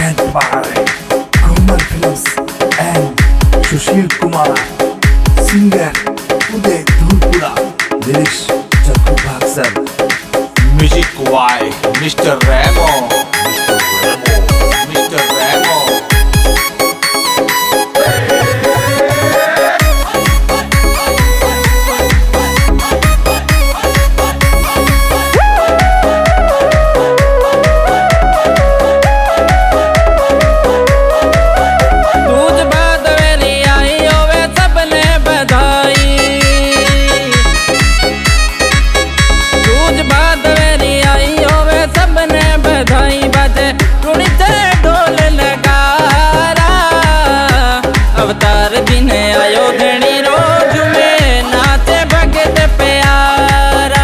presented by Kumar Films and Sushil Kumar. Singer Uday Dhulpura. Lyrics Chakku Bhaksar. Music by Mr. Remo. Mr. Remo. अवतार दिन आयो धनी रोज में नाचे भगत प्यारा।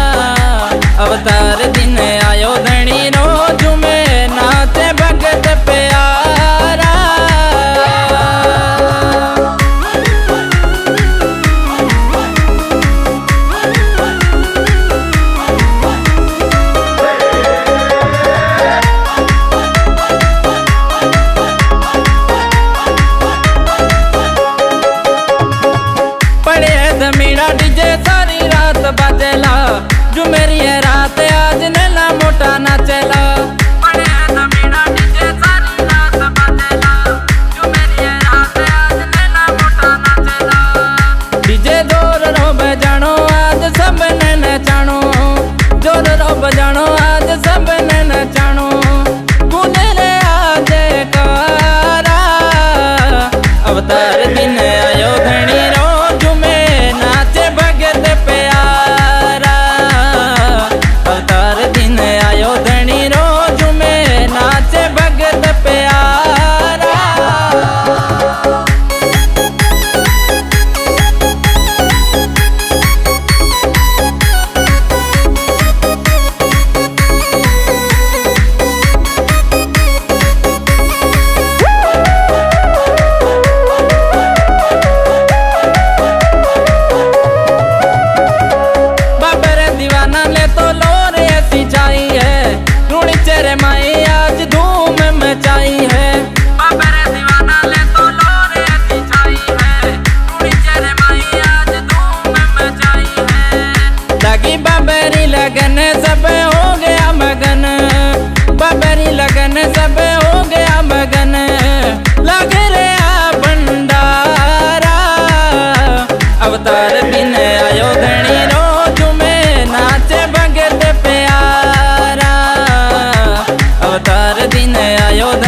अवतार दिन आयो धनी रोज में नाचे भगत प्यारा। मेरा डीजे सारी रात बजेला, जो मेरी है रात आज नैना मोटा नाचेला। मेरा डीजे सारी रात बजेला, जो मेरी है रात आज नैना मोटा नाचेला। डीजे जोर रो बजानो आज सब ने नचानो, जोर रो बजानो आज सब ने नचानो। गूंजे रे आज कारा, अवतार दिन आयो धनी रोज में नाचे भगत प्यारा। अवतार दिन आयो धनी रोज में नाचे भगत प्यारा। माई आज धूम मचाई है, बाबरे दीवाना ले तो लोरे सिंचाई है। पूरी चेरे माई आज धूम मचाई है। लगी बाबरी लगन सब हो गया मगन, बाबरी लगन सब हो गया मगन। लगे रे आ भंडारा, अवतार दिन आयो धनी रोज में नाचे भगत प्यारा। अवतार दिन आयो।